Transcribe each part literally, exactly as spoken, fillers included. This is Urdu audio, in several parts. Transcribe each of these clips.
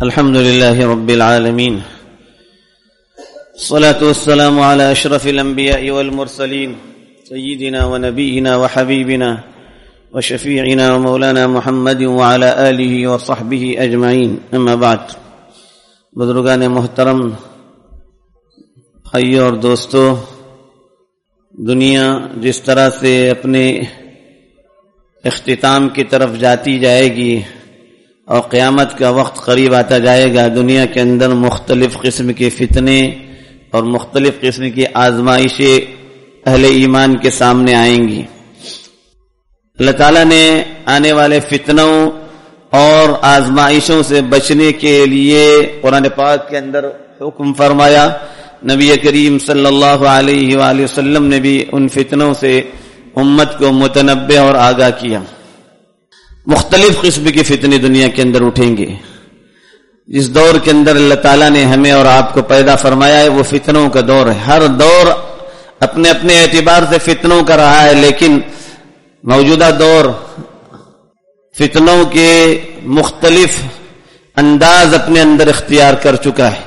الحمد لله رب العالمين، الصلاة والسلام على أشرف الأنبياء والمرسلين سيدنا ونبينا وحبيبنا وشفيعنا ومولانا محمد وعلى آله وصحبه أجمعين، أما بعد۔ بزرگان محترم، بھائیوں اور دوستو، دنیا جس طرح سے اپنے اختتام کی طرف جاتی جائے گی اور قیامت کا وقت قریب آتا جائے گا، دنیا کے اندر مختلف قسم کے فتنے اور مختلف قسم کی آزمائشیں اہل ایمان کے سامنے آئیں گی۔ اللہ تعالیٰ نے آنے والے فتنوں اور آزمائشوں سے بچنے کے لیے قرآن پاک کے اندر حکم فرمایا۔ نبی کریم صلی اللہ علیہ وآلہ وسلم نے بھی ان فتنوں سے امت کو متنبہ اور آگاہ کیا۔ مختلف قسم کے فتنے دنیا کے اندر اٹھیں گے۔ جس دور کے اندر اللہ تعالیٰ نے ہمیں اور آپ کو پیدا فرمایا ہے وہ فتنوں کا دور ہے۔ ہر دور اپنے اپنے اعتبار سے فتنوں کا رہا ہے، لیکن موجودہ دور فتنوں کے مختلف انداز اپنے اندر اختیار کر چکا ہے۔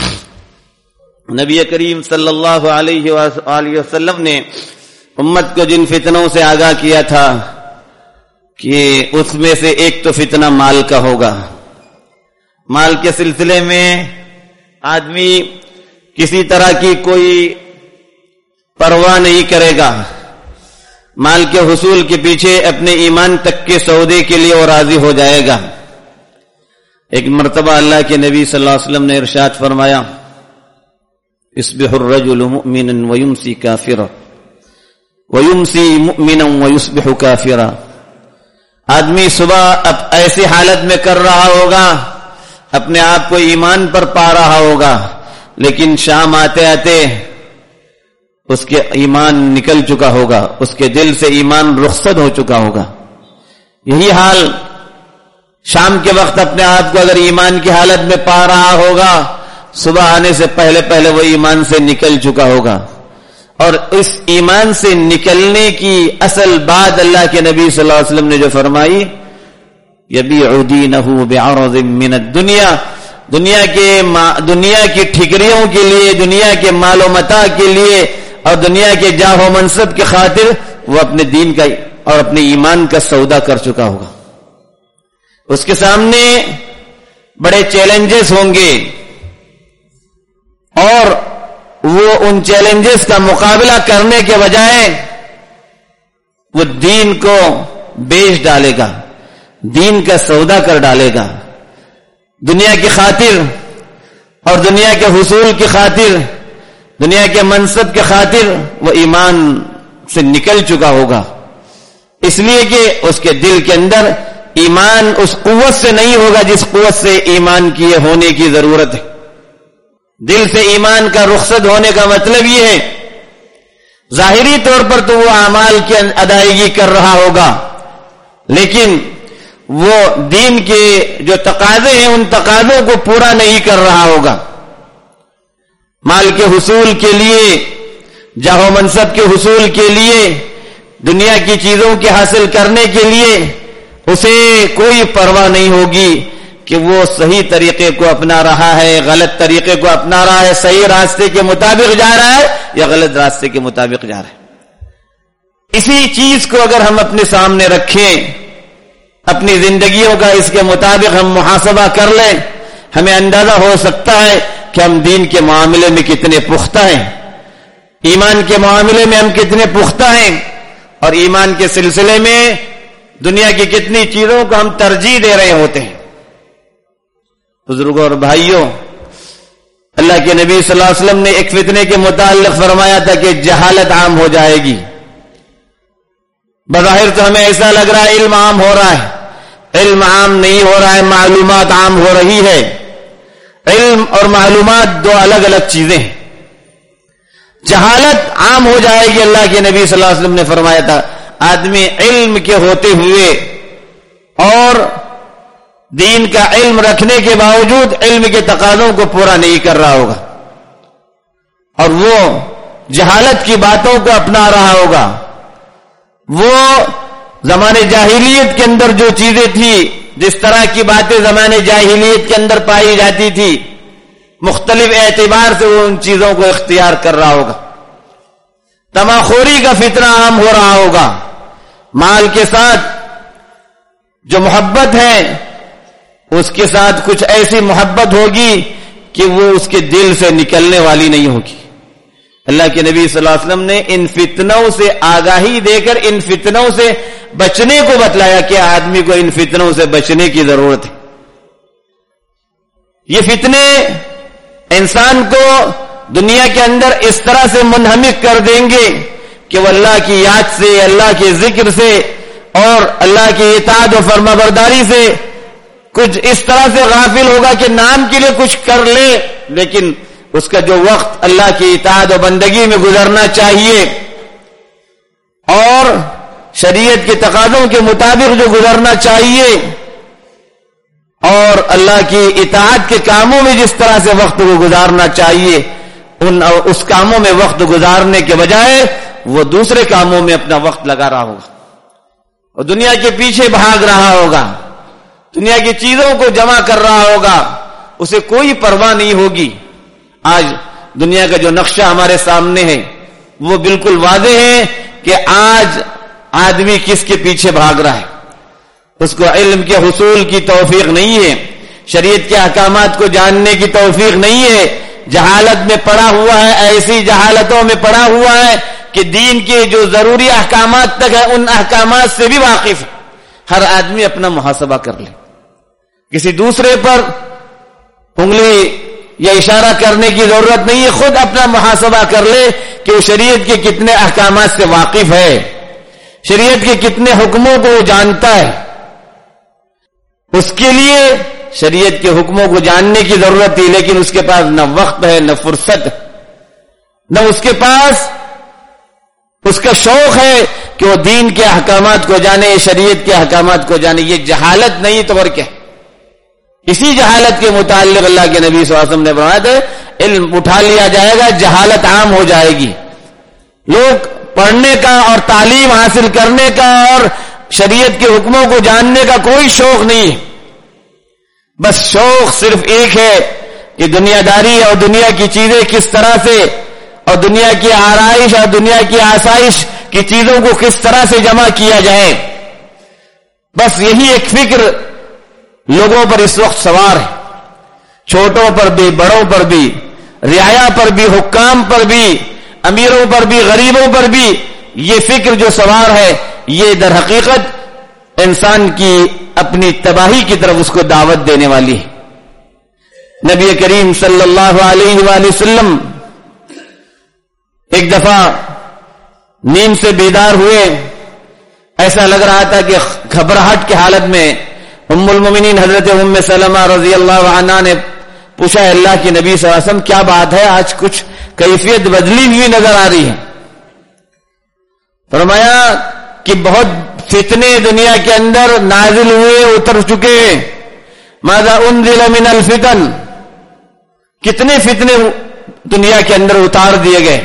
نبی کریم صلی اللہ علیہ وآلہ وسلم نے امت کو جن فتنوں سے آگاہ کیا تھا کہ اس میں سے ایک تو فتنہ مال کا ہوگا۔ مال کے سلسلے میں آدمی کسی طرح کی کوئی پرواہ نہیں کرے گا، مال کے حصول کے پیچھے اپنے ایمان تک کے سودے کے لیے وہ راضی ہو جائے گا۔ ایک مرتبہ اللہ کے نبی صلی اللہ علیہ وسلم نے ارشاد فرمایا، يصبح الرجل مؤمنا ويمسي كافرا ويمسي مؤمنا ويصبح كافرا۔ آدمی صبح اب ایسی حالت میں کر رہا ہوگا، اپنے آپ کو ایمان پر پا رہا ہوگا، لیکن شام آتے آتے اس کے ایمان نکل چکا ہوگا، اس کے دل سے ایمان رخصت ہو چکا ہوگا۔ یہی حال شام کے وقت اپنے آپ کو اگر ایمان کی حالت میں پا رہا ہوگا، صبح آنے سے پہلے پہلے وہ ایمان سے نکل چکا ہوگا۔ اور اس ایمان سے نکلنے کی اصل بات اللہ کے نبی صلی اللہ علیہ وسلم نے جو فرمائی، یبیع دینہ بعرض من الدنیا، دنیا کے دنیا کی ٹھکریوں کے لیے، دنیا کے مال و متاع کے لیے اور دنیا کے جاہ و منصب کی خاطر وہ اپنے دین کا اور اپنے ایمان کا سودا کر چکا ہوگا۔ اس کے سامنے بڑے چیلنجز ہوں گے اور وہ ان چیلنجز کا مقابلہ کرنے کے بجائے وہ دین کو بیچ ڈالے گا، دین کا سودا کر ڈالے گا۔ دنیا کی خاطر اور دنیا کے حصول کی خاطر، دنیا کے منصب کی خاطر وہ ایمان سے نکل چکا ہوگا، اس لیے کہ اس کے دل کے اندر ایمان اس قوت سے نہیں ہوگا جس قوت سے ایمان کی ہونے کی ضرورت ہے۔ دل سے ایمان کا رخصت ہونے کا مطلب یہ ہے، ظاہری طور پر تو وہ اعمال کی ادائیگی کر رہا ہوگا، لیکن وہ دین کے جو تقاضے ہیں ان تقاضوں کو پورا نہیں کر رہا ہوگا۔ مال کے حصول کے لیے، جاہ و منصب کے حصول کے لیے، دنیا کی چیزوں کے حاصل کرنے کے لیے اسے کوئی پرواہ نہیں ہوگی کہ وہ صحیح طریقے کو اپنا رہا ہے، غلط طریقے کو اپنا رہا ہے، صحیح راستے کے مطابق جا رہا ہے یا غلط راستے کے مطابق جا رہا ہے۔ اسی چیز کو اگر ہم اپنے سامنے رکھیں، اپنی زندگیوں کا اس کے مطابق ہم محاسبہ کر لیں، ہمیں اندازہ ہو سکتا ہے کہ ہم دین کے معاملے میں کتنے پختہ ہیں، ایمان کے معاملے میں ہم کتنے پختہ ہیں، اور ایمان کے سلسلے میں دنیا کی کتنی چیزوں کو ہم ترجیح دے رہے ہوتے ہیں۔ بزرگوں اور بھائیوں، اللہ کے نبی صلی اللہ علیہ وسلم نے ایک فتنے کے متعلق فرمایا تھا کہ جہالت عام ہو جائے گی۔ بظاہر تو ہمیں ایسا لگ رہا ہے علم عام ہو رہا ہے، علم عام نہیں ہو رہا ہے، معلومات عام ہو رہی ہے۔ علم اور معلومات دو الگ الگ چیزیں ہیں۔ جہالت عام ہو جائے گی، اللہ کے نبی صلی اللہ علیہ وسلم نے فرمایا تھا، آدمی علم کے ہوتے ہوئے اور دین کا علم رکھنے کے باوجود علم کے تقاضوں کو پورا نہیں کر رہا ہوگا، اور وہ جہالت کی باتوں کو اپنا رہا ہوگا۔ وہ زمانے جاہلیت کے اندر جو چیزیں تھی جس طرح کی باتیں زمانے جاہلیت کے اندر پائی جاتی تھی، مختلف اعتبار سے وہ ان چیزوں کو اختیار کر رہا ہوگا. تماخوری کا فتنہ عام ہو رہا ہوگا. مال کے ساتھ جو محبت ہے اس کے ساتھ کچھ ایسی محبت ہوگی کہ وہ اس کے دل سے نکلنے والی نہیں ہوگی. اللہ کے نبی صلی اللہ علیہ وسلم نے ان فتنوں سے آگاہی دے کر ان فتنوں سے بچنے کو بتلایا کہ آدمی کو ان فتنوں سے بچنے کی ضرورت ہے. یہ فتنے انسان کو دنیا کے اندر اس طرح سے منہمک کر دیں گے کہ وہ اللہ کی یاد سے، اللہ کے ذکر سے اور اللہ کی اطاعت و فرما برداری سے کچھ اس طرح سے غافل ہوگا کہ نام کے لیے کچھ کر لے، لیکن اس کا جو وقت اللہ کی اطاعت و بندگی میں گزرنا چاہیے اور شریعت کے تقاضوں کے مطابق جو گزرنا چاہیے اور اللہ کی اطاعت کے کاموں میں جس طرح سے وقت کو گزارنا چاہیے، ان اس کاموں میں وقت گزارنے کے بجائے وہ دوسرے کاموں میں اپنا وقت لگا رہا ہوگا اور دنیا کے پیچھے بھاگ رہا ہوگا، دنیا کی چیزوں کو جمع کر رہا ہوگا، اسے کوئی پرواہ نہیں ہوگی. آج دنیا کا جو نقشہ ہمارے سامنے ہے وہ بالکل واضح ہے کہ آج آدمی کس کے پیچھے بھاگ رہا ہے. اس کو علم کے حصول کی توفیق نہیں ہے، شریعت کے احکامات کو جاننے کی توفیق نہیں ہے، جہالت میں پڑا ہوا ہے، ایسی جہالتوں میں پڑا ہوا ہے کہ دین کے جو ضروری احکامات تک ہے ان احکامات سے بھی واقف ہے. ہر آدمی اپنا محاسبہ کر لے، کسی دوسرے پر انگلی یا اشارہ کرنے کی ضرورت نہیں ہے، خود اپنا محاسبہ کر لے کہ وہ شریعت کے کتنے احکامات سے واقف ہے، شریعت کے کتنے حکموں کو وہ جانتا ہے. اس کے لیے شریعت کے حکموں کو جاننے کی ضرورت تھی، لیکن اس کے پاس نہ وقت ہے، نہ فرصت، نہ اس کے پاس اس کا شوق ہے کہ وہ دین کے احکامات کو جانے، شریعت کے احکامات کو جانے. یہ جہالت نہیں تو اور کیا. اسی جہالت کے متعلق اللہ کے نبی صلی اللہ علیہ وسلم نے فرمایا تھا علم اٹھا لیا جائے گا، جہالت عام ہو جائے گی. لوگ پڑھنے کا اور تعلیم حاصل کرنے کا اور شریعت کے حکموں کو جاننے کا کوئی شوق نہیں ہے، بس شوق صرف ایک ہے کہ دنیا داری اور دنیا کی چیزیں کس طرح سے اور دنیا کی آرائش اور دنیا کی آسائش کی چیزوں کو کس طرح سے جمع کیا جائے. بس یہی ایک فکر لوگوں پر اس وقت سوار ہے، چھوٹوں پر بھی، بڑوں پر بھی، رعایا پر بھی، حکام پر بھی، امیروں پر بھی، غریبوں پر بھی. یہ فکر جو سوار ہے یہ در حقیقت انسان کی اپنی تباہی کی طرف اس کو دعوت دینے والی ہے. نبی کریم صلی اللہ علیہ وآلہ وسلم ایک دفعہ نیند سے بیدار ہوئے، ایسا لگ رہا تھا کہ گھبراہٹ کی حالت میں ام المومنین حضرت ام سلمہ رضی اللہ عنہا نے پوچھا اللہ کی نبی صلی اللہ علیہ وسلم کیا بات ہے، آج کچھ کیفیت بدلی ہوئی نظر آ رہی ہے. فرمایا کہ بہت فتنے دنیا کے اندر نازل ہوئے، اتر چکے. ماذا انزل من الفتن، کتنے فتنے دنیا کے اندر اتار دیے گئے،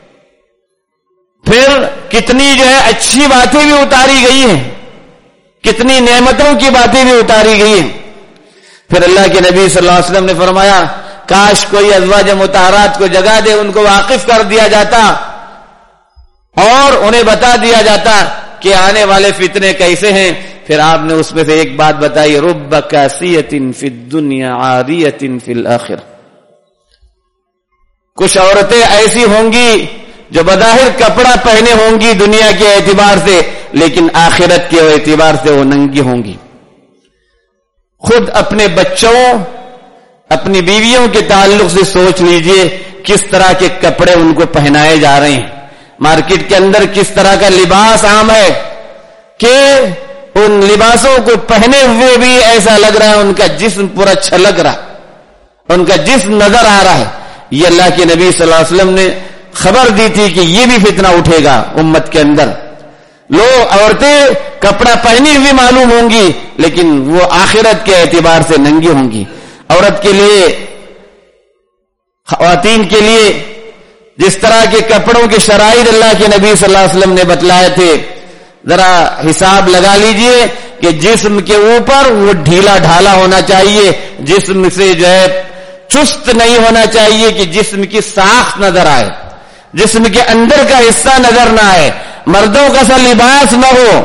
پھر کتنی جو ہے اچھی باتیں بھی اتاری گئی ہیں، کتنی نعمتوں کی باتیں بھی اتاری گئی ہیں. پھر اللہ کے نبی صلی اللہ علیہ وسلم نے فرمایا کاش کوئی ازواج مطہرات کو جگا دے، ان کو واقف کر دیا جاتا اور انہیں بتا دیا جاتا کہ آنے والے فتنے کیسے ہیں. پھر آپ نے اس میں سے ایک بات بتائی، رب کاسیۃ فی الدنیا عاریۃ فی الآخرہ. کچھ عورتیں ایسی ہوں گی جو بظاہر کپڑا پہنے ہوں گی دنیا کے اعتبار سے، لیکن آخرت کے اعتبار سے وہ ننگی ہوں گی. خود اپنے بچوں، اپنی بیویوں کے تعلق سے سوچ لیجئے کس طرح کے کپڑے ان کو پہنائے جا رہے ہیں. مارکیٹ کے اندر کس طرح کا لباس عام ہے کہ ان لباسوں کو پہنے ہوئے بھی ایسا لگ رہا ہے ان کا جسم پورا چھلک رہا، ان کا جسم نظر آ رہا ہے. یہ اللہ کے نبی صلی اللہ علیہ وسلم نے خبر دی تھی کہ یہ بھی فتنہ اٹھے گا امت کے اندر. لوگ عورتیں کپڑا پہنی ہوئی معلوم ہوں گی لیکن وہ آخرت کے اعتبار سے ننگی ہوں گی. عورت کے لیے، خواتین کے لیے جس طرح کے کپڑوں کے شرائط اللہ کے نبی صلی اللہ علیہ وسلم نے بتلائے تھے، ذرا حساب لگا لیجئے کہ جسم کے اوپر وہ ڈھیلا ڈھالا ہونا چاہیے، جسم سے جو ہے چست نہیں ہونا چاہیے کہ جسم کی ساخت نظر آئے، جسم کے اندر کا حصہ نظر نہ آئے، مردوں کا سا لباس نہ ہو.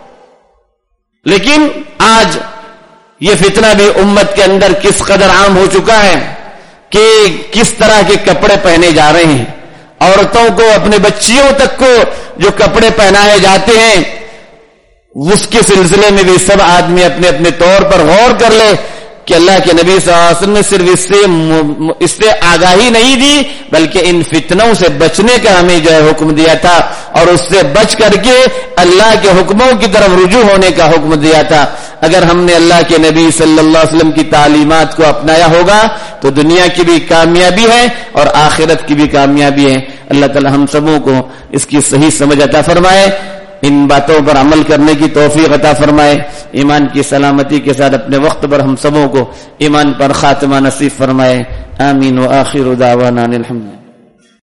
لیکن آج یہ فتنہ بھی امت کے اندر کس قدر عام ہو چکا ہے کہ کس طرح کے کپڑے پہنے جا رہے ہیں. عورتوں کو، اپنے بچیوں تک کو جو کپڑے پہنائے جاتے ہیں، اس کے سلسلے میں بھی سب آدمی اپنے اپنے طور پر غور کر لے کہ اللہ کے نبی صلی اللہ علیہ وسلم نے صرف اس سے اس سے آگاہی نہیں دی بلکہ ان فتنوں سے بچنے کا ہمیں جو ہے حکم دیا تھا، اور اس سے بچ کر کے اللہ کے حکموں کی طرف رجوع ہونے کا حکم دیا تھا. اگر ہم نے اللہ کے نبی صلی اللہ علیہ وسلم کی تعلیمات کو اپنایا ہوگا تو دنیا کی بھی کامیابی ہے اور آخرت کی بھی کامیابی ہے. اللہ تعالی ہم سبوں کو اس کی صحیح سمجھ عطا فرمائے، ان باتوں پر عمل کرنے کی توفیق عطا فرمائے، ایمان کی سلامتی کے ساتھ اپنے وقت پر ہم سبوں کو ایمان پر خاتمہ نصیب فرمائے. آمین. وآخر دعوانا الحمد للہ.